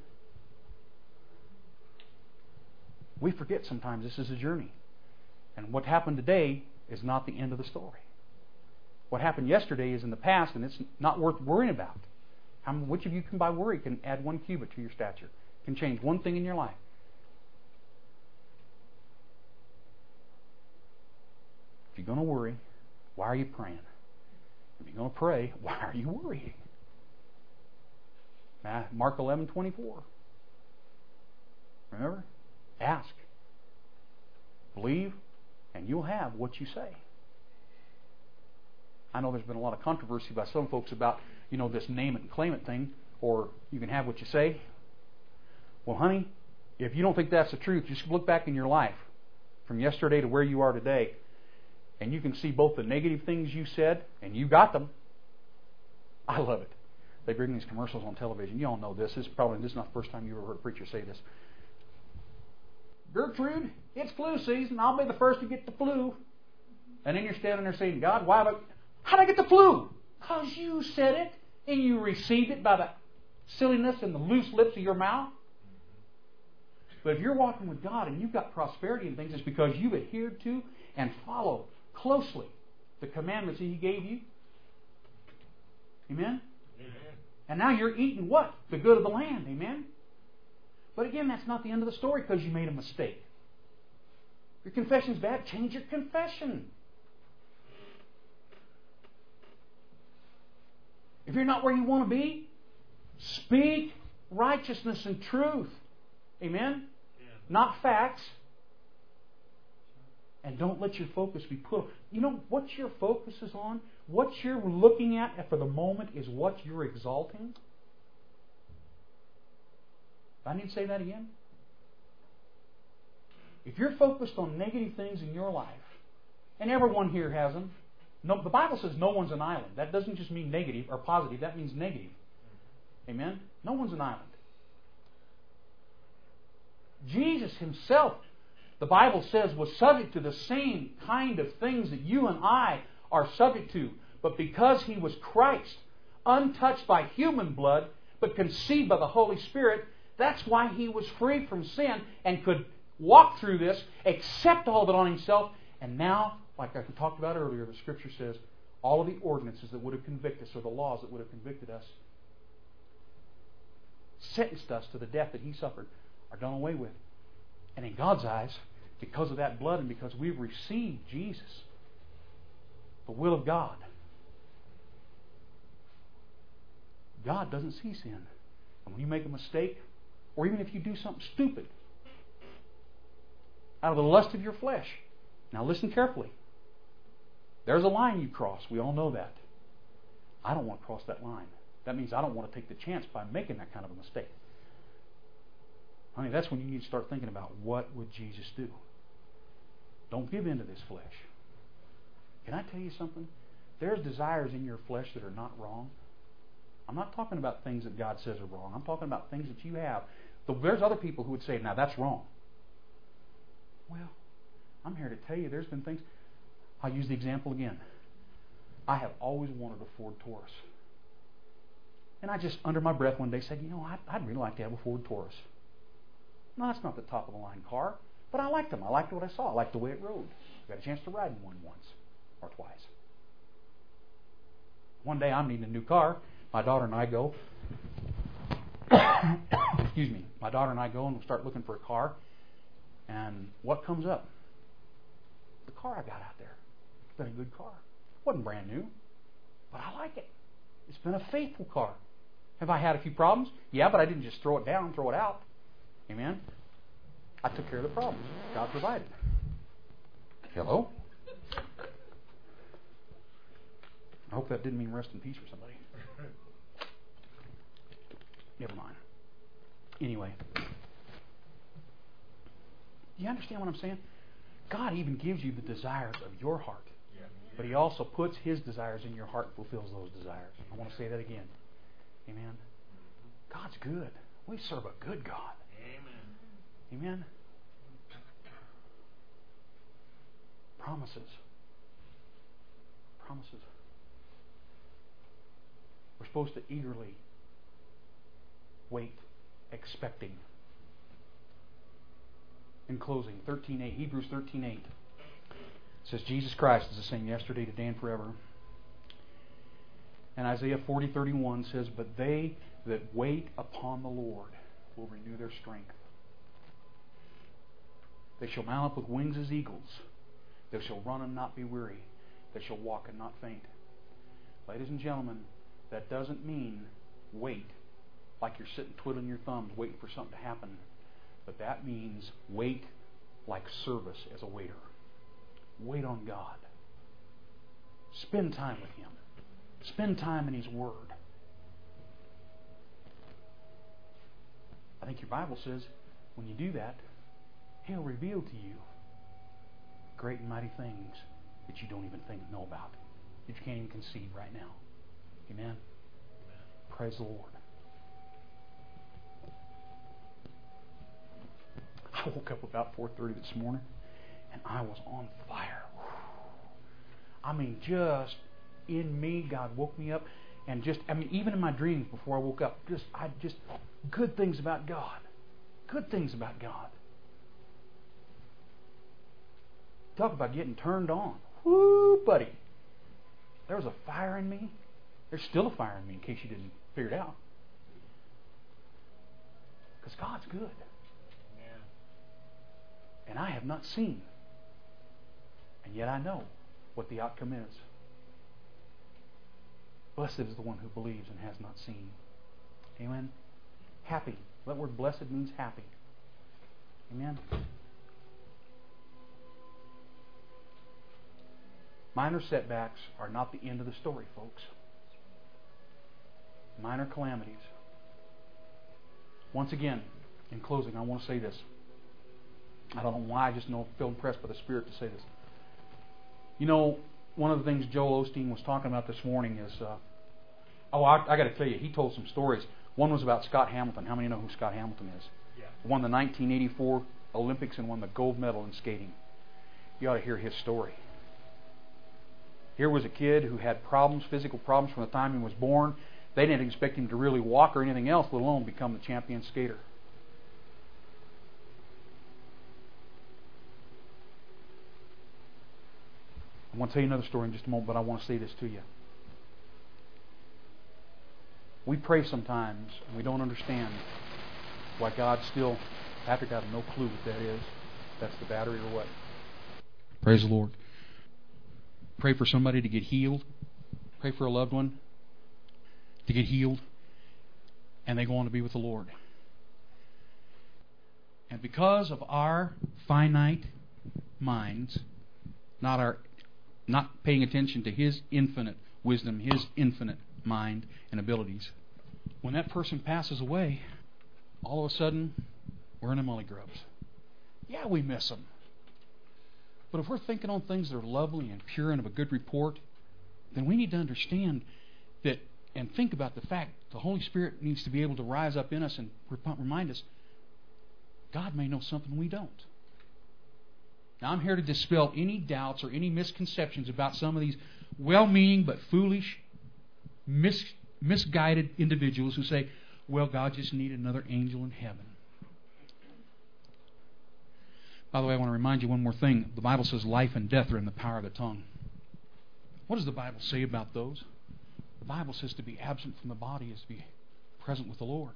We forget sometimes this is a journey. And what happened today is not the end of the story. What happened yesterday is in the past, and it's not worth worrying about. Which of you can, by worry, can add 1 cubit to your stature? Can change one thing in your life? If you're going to worry, why are you praying? If you're going to pray, why are you worrying? Mark 11:24. Remember? Ask. Believe, and you'll have what you say. I know there's been a lot of controversy by some folks about, this name it and claim it thing, or you can have what you say. Well, honey, if you don't think that's the truth, just look back in your life from yesterday to where you are today, and you can see both the negative things you said, and you got them. I love it. They bring these commercials on television. You all know this. This is not the first time you ever heard a preacher say this. Gertrude, it's flu season. I'll be the first to get the flu. And then you're standing there saying, God, how'd I get the flu? Because you said it and you received it by the silliness and the loose lips of your mouth. But if you're walking with God and you've got prosperity and things, it's because you've adhered to and followed closely the commandments that He gave you. Amen? Amen. And now you're eating what? The good of the land. Amen? But again, that's not the end of the story because you made a mistake. Your confession's bad. Change your confession. If you're not where you want to be, speak righteousness and truth. Amen? Yeah. Not facts. And don't let your focus be put. What your focus is on, what you're looking at for the moment is what you're exalting. I need to say that again. If you're focused on negative things in your life, and everyone here has them, the Bible says no one's an island. That doesn't just mean negative or positive. That means negative. Amen? No one's an island. Jesus Himself, the Bible says, was subject to the same kind of things that you and I are subject to. But because He was Christ, untouched by human blood, but conceived by the Holy Spirit, that's why He was free from sin and could walk through this, accept all of it on Himself, and now, like I talked about earlier, the Scripture says, all of the ordinances that would have convicted us, or the laws that would have convicted us, sentenced us to the death that He suffered, are done away with. And in God's eyes, because of that blood and because we've received Jesus, the will of God, God doesn't see sin. And when you make a mistake, or even if you do something stupid, out of the lust of your flesh. Now listen carefully. There's a line you cross. We all know that. I don't want to cross that line. That means I don't want to take the chance by making that kind of a mistake. Honey, that's when you need to start thinking about what would Jesus do. Don't give in to this flesh. Can I tell you something? There's desires in your flesh that are not wrong. I'm not talking about things that God says are wrong. I'm talking about things that you have. There's other people who would say, now that's wrong. Well, I'm here to tell you there's been things. I'll use the example again. I have always wanted a Ford Taurus. And I just, under my breath one day, said, I'd really like to have a Ford Taurus. No, that's not the top of the line car, but I liked them. I liked what I saw. I liked the way it rode. I got a chance to ride in one once or twice. One day I'm needing a new car. My daughter and I go. Excuse me. My daughter and I go and we start looking for a car. And what comes up? The car I got out there. It's been a good car. It wasn't brand new, but I like it. It's been a faithful car. Have I had a few problems? Yeah, but I didn't just throw it down, throw it out. Amen? I took care of the problems. God provided. Hello? I hope that didn't mean rest in peace for somebody. Never mind. Anyway. Do you understand what I'm saying? God even gives you the desires of your heart. But He also puts His desires in your heart and fulfills those desires. I want to say that again. Amen? God's good. We serve a good God. Amen. Amen? Promises. Promises. We're supposed to eagerly wait, expecting. In closing, 13:8, Hebrews 13:8 says Jesus Christ is the same yesterday, today, and forever. And Isaiah 40:31 says, "But they that wait upon the Lord will renew their strength. They shall mount up with wings as eagles. They shall run and not be weary. They shall walk and not faint." Ladies and gentlemen, that doesn't mean wait like you're sitting twiddling your thumbs waiting for something to happen. But that means wait like service as a waiter. Wait on God. Spend time with Him. Spend time in His Word. I think your Bible says when you do that, He'll reveal to you great and mighty things that you don't even know about, that you can't even conceive right now. Amen? Praise the Lord. I woke up about 4:30 this morning, and I was on fire. I mean, just in me, God woke me up, and even in my dreams before I woke up, good things about God. Good things about God. Talk about getting turned on. Woo, buddy. There was a fire in me. There's still a fire in me, in case you didn't figure it out. Because God's good. Yeah. And I have not seen. And yet I know what the outcome is. Blessed is the one who believes and has not seen. Amen? Happy. That word blessed means happy. Amen? Minor setbacks are not the end of the story, folks. Minor calamities. Once again, in closing, I want to say this. I don't know why, I just feel impressed by the Spirit to say this. You know, one of the things Joel Osteen was talking about this morning is, I got to tell you, he told some stories. One was about Scott Hamilton. How many know who Scott Hamilton is? Yeah. Won the 1984 Olympics and won the gold medal in skating. You ought to hear his story. Here was a kid who had problems, physical problems from the time he was born. They didn't expect him to really walk or anything else, let alone become the champion skater. I'm going to tell you another story in just a moment, but I want to say this to you. We pray sometimes, and we don't understand why God still... Patrick, I have no clue what that is. That's the battery or what? Praise the Lord. Pray for somebody to get healed. Pray for a loved one to get healed. And they go on to be with the Lord. And because of our finite minds, not paying attention to His infinite wisdom, His infinite mind and abilities, when that person passes away, all of a sudden, we're in the mully grubs. Yeah, we miss them. But if we're thinking on things that are lovely and pure and of a good report, then we need to understand that and think about the fact the Holy Spirit needs to be able to rise up in us and remind us God may know something we don't. Now, I'm here to dispel any doubts or any misconceptions about some of these well-meaning but foolish, misguided individuals who say, well, God just needed another angel in heaven. By the way, I want to remind you one more thing. The Bible says life and death are in the power of the tongue. What does the Bible say about those? The Bible says to be absent from the body is to be present with the Lord.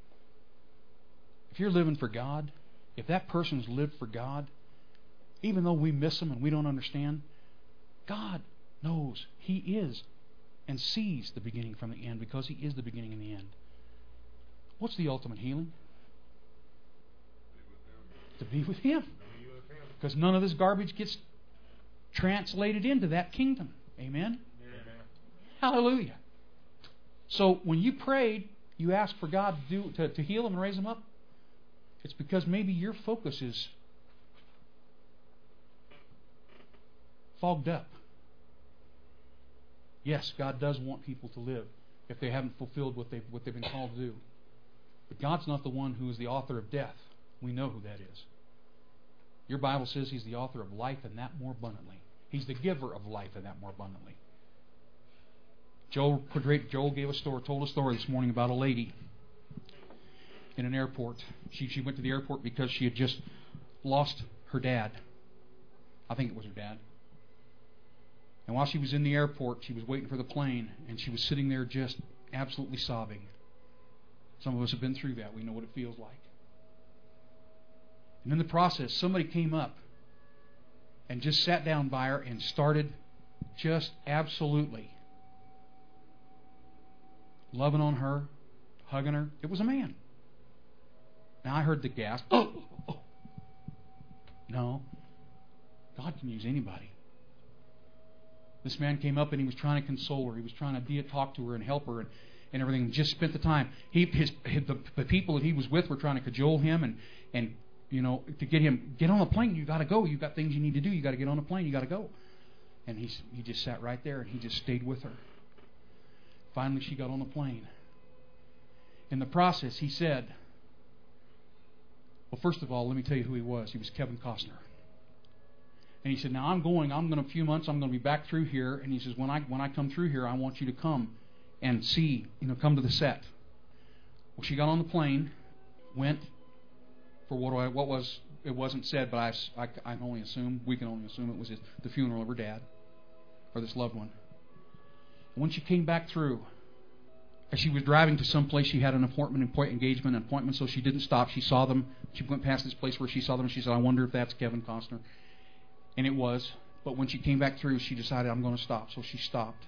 If you're living for God, if that person's lived for God, even though we miss them and we don't understand, God knows. He is and sees the beginning from the end because He is the beginning and the end. What's the ultimate healing? To be with Him. Because none of this garbage gets translated into that kingdom. Amen? Amen. Hallelujah. So when you prayed, you asked for God to heal them and raise them up, it's because maybe your focus is fogged up. Yes, God does want people to live if they haven't fulfilled what they've been called to do. But God's not the one who is the author of death. We know who that is. Your Bible says He's the author of life and that more abundantly. He's the giver of life and that more abundantly. Joel told a story this morning about a lady in an airport. She went to the airport because she had just lost her dad. I think it was her dad. And while she was in the airport, she was waiting for the plane, and she was sitting there just absolutely sobbing. Some of us have been through that. We know what it feels like. And in the process, somebody came up and just sat down by her and started just absolutely loving on her, hugging her. It was a man. Now I heard the gasp. Oh. No. God can use anybody. This man came up and he was trying to console her. He was trying to talk to her and help her and everything. Just spent the time. The people that he was with were trying to cajole him and to get on the plane. You got to go. You got things you need to do. You got to get on the plane. You got to go. And he just sat right there and he just stayed with her. Finally, she got on the plane. In the process, he said, well, first of all, let me tell you who he was. He was Kevin Costner. And he said, now I'm going a few months, I'm going to be back through here. And he says, when I come through here, I want you to come and see, come to the set. Well, she got on the plane, went for it wasn't said, but I can only assume, we can only assume it was the funeral of her dad, or this loved one. When she came back through, as she was driving to some place, she had an appointment, so she didn't stop. She saw them. She went past this place where she saw them, and she said, I wonder if that's Kevin Costner. And it was. But when she came back through, she decided, I'm going to stop. So she stopped.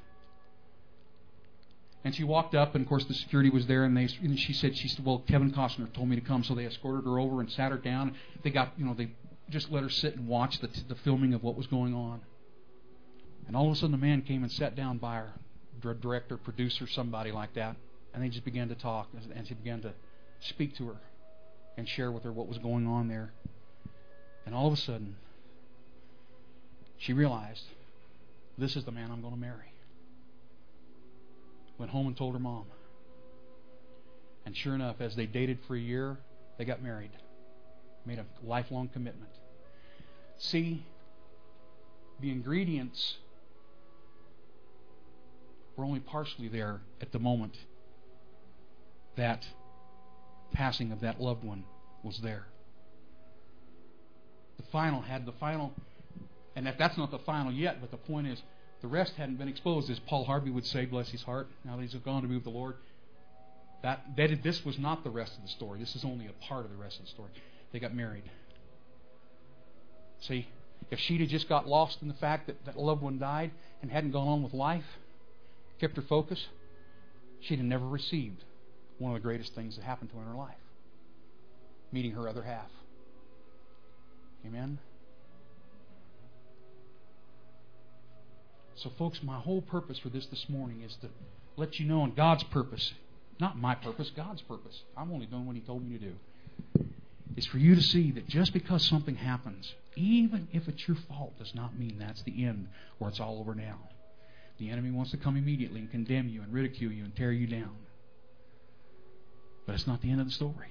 And she walked up, and of course the security was there, and she said, well, Kevin Costner told me to come. So they escorted her over and sat her down. They just let her sit and watch the filming of what was going on. And all of a sudden, a man came and sat down by her. Director, producer, somebody like that, and they just began to talk, and she began to speak to her and share with her what was going on there. And all of a sudden, she realized, this is the man I'm going to marry. Went home and told her mom. And sure enough, as they dated for a year, they got married. Made a lifelong commitment. See, the ingredients were only partially there at the moment that passing of that loved one was there. The final, and that's not the final yet, but the point is, the rest hadn't been exposed, as Paul Harvey would say, bless his heart, now that he's gone to be with the Lord. This was not the rest of the story. This is only a part of the rest of the story. They got married. See, if she'd have just got lost in the fact that that loved one died and hadn't gone on with life, kept her focus, she'd have never received one of the greatest things that happened to her in her life. Meeting her other half. Amen? So folks, my whole purpose for this morning is to let you know on God's purpose, not my purpose, God's purpose. I'm only doing what He told me to do. Is for you to see that just because something happens, even if it's your fault, does not mean that's the end or it's all over now. The enemy wants to come immediately and condemn you and ridicule you and tear you down. But it's not the end of the story.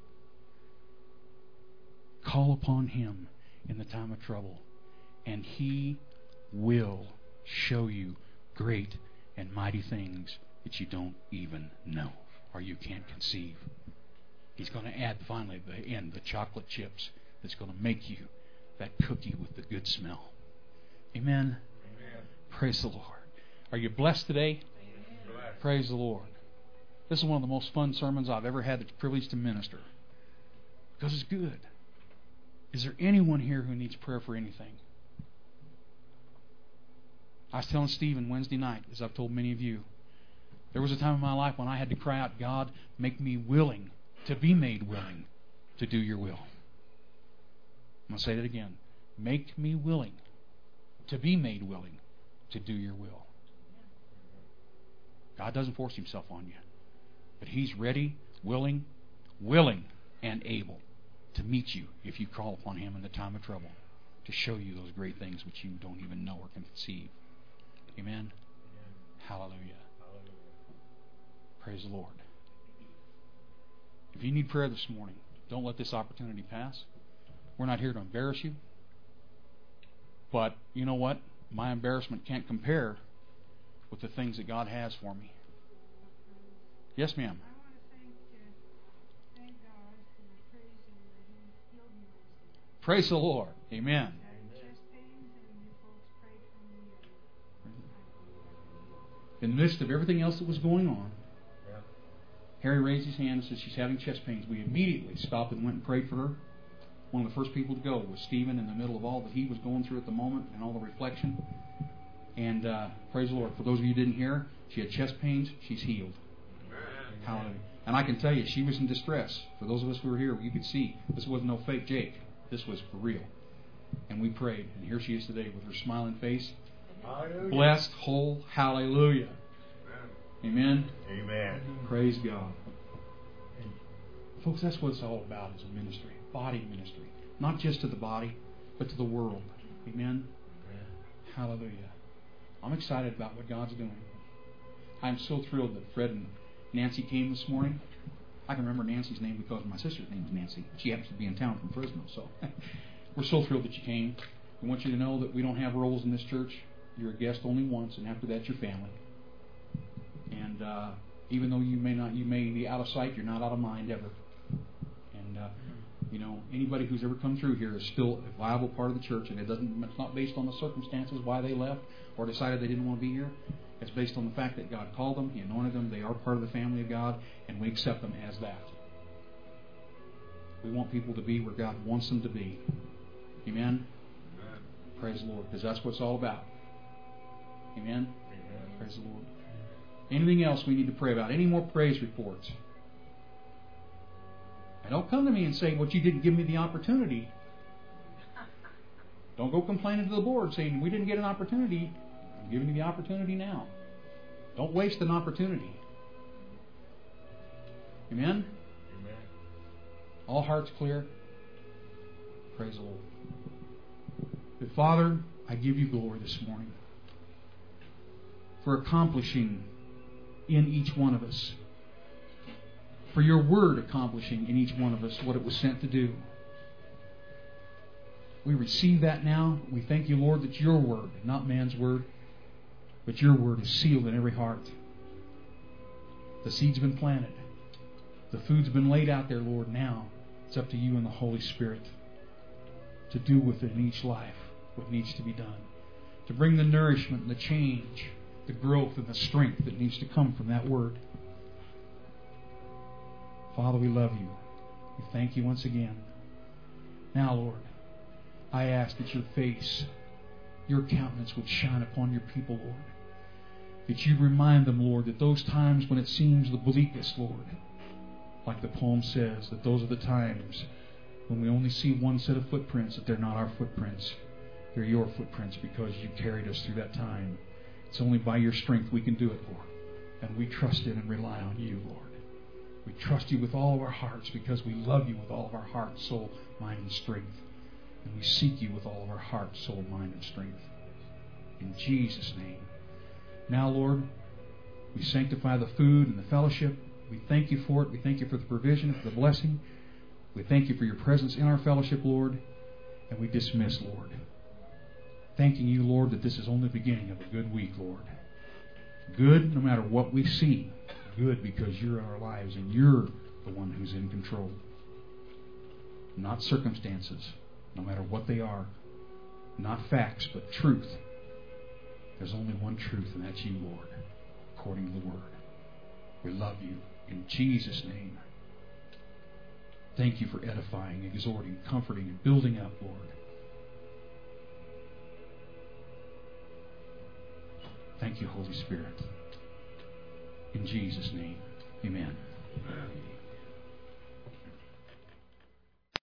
Call upon Him in the time of trouble, and He will show you great and mighty things that you don't even know or you can't conceive. He's going to add finally at the end the chocolate chips that's going to make you that cookie with the good smell. Amen? Amen. Praise the Lord. Are you blessed today? Amen. Praise the Lord. This is one of the most fun sermons I've ever had the privilege to minister. Because it's good. Is there anyone here who needs prayer for anything? I was telling Stephen Wednesday night, as I've told many of you, there was a time in my life when I had to cry out, God, make me willing to be made willing to do your will. I'm going to say that again. Make me willing to be made willing to do your will. God doesn't force Himself on you. But He's ready, willing, and able to meet you if you call upon Him in the time of trouble, to show you those great things which you don't even know or can conceive. Amen? Amen. Hallelujah. Hallelujah. Praise the Lord. If you need prayer this morning, Don't let this opportunity pass. We're not here to embarrass you. But you know what? My embarrassment can't compare with the things that God has for me. Yes, ma'am. I want to thank God and praise Him that He healed me last night. Praise the Lord. Amen. I had chest pains, and you folks prayed for me, and I believe I've been healed. In the midst of everything else that was going on, Harry raised his hand and said she's having chest pains. We immediately stopped and went and prayed for her. One of the first people to go was Stephen, in the middle of all that he was going through at the moment and all the reflection. And praise the Lord. For those of you who didn't hear, she had chest pains. She's healed. Amen. Hallelujah. And I can tell you, she was in distress. For those of us who were here, you could see this wasn't no fake Jake. This was for real. And we prayed. And here she is today with her smiling face. Hallelujah. Blessed, whole, hallelujah. Amen. Amen. Praise God. Folks, that's what it's all about, is a ministry. Body ministry. Not just to the body, but to the world. Amen. Hallelujah. I'm excited about what God's doing. I'm so thrilled that Fred and Nancy came this morning. I can remember Nancy's name because my sister's name is Nancy. She happens to be in town from Fresno. So we're so thrilled that you came. We want you to know that we don't have roles in this church. You're a guest only once, and after that, you're family. And even though you may be out of sight, you're not out of mind ever. And anybody who's ever come through here is still a viable part of the church, and it's not based on the circumstances why they left or decided they didn't want to be here. It's based on the fact that God called them, He anointed them, they are part of the family of God, and we accept them as that. We want people to be where God wants them to be. Amen? Amen. Praise the Lord, because that's what it's all about. Amen? Amen. Praise the Lord. Anything else we need to pray about? Any more praise reports? And don't come to me and say, well, you didn't give me the opportunity. Don't go complaining to the board saying, we didn't get an opportunity. I'm giving you the opportunity now. Don't waste an opportunity. Amen? Amen. All hearts clear? Praise the Lord. But Father, I give you glory this morning for accomplishing in each one of us, for your word accomplishing in each one of us what it was sent to do. We receive that now. We thank you, Lord, that your word, not man's word, but your word is sealed in every heart. The seed's been planted. The food's been laid out there, Lord. Now it's up to you and the Holy Spirit to do with it in each life what needs to be done, to bring the nourishment and the change, the growth and the strength that needs to come from that word. Father, we love you. We thank you once again. Now, Lord, I ask that your face, your countenance would shine upon your people, Lord. That you remind them, Lord, that those times when it seems the bleakest, Lord, like the poem says, that those are the times when we only see one set of footprints, that they're not our footprints. They're your footprints because you carried us through that time. It's only by your strength we can do it, Lord. And we trust in and rely on you, Lord. We trust you with all of our hearts because we love you with all of our heart, soul, mind, and strength. And we seek you with all of our heart, soul, mind, and strength. In Jesus' name. Now, Lord, we sanctify the food and the fellowship. We thank you for it. We thank you for the provision, for the blessing. We thank you for your presence in our fellowship, Lord. And we dismiss, Lord. Thanking you, Lord, that this is only the beginning of a good week, Lord. Good no matter what we see. Good because you're in our lives and you're the one who's in control. Not circumstances, no matter what they are. Not facts, but truth. There's only one truth, and that's you, Lord, according to the Word. We love you. In Jesus' name. Thank you for edifying, exhorting, comforting, and building up, Lord. Thank you, Holy Spirit. In Jesus' name, amen.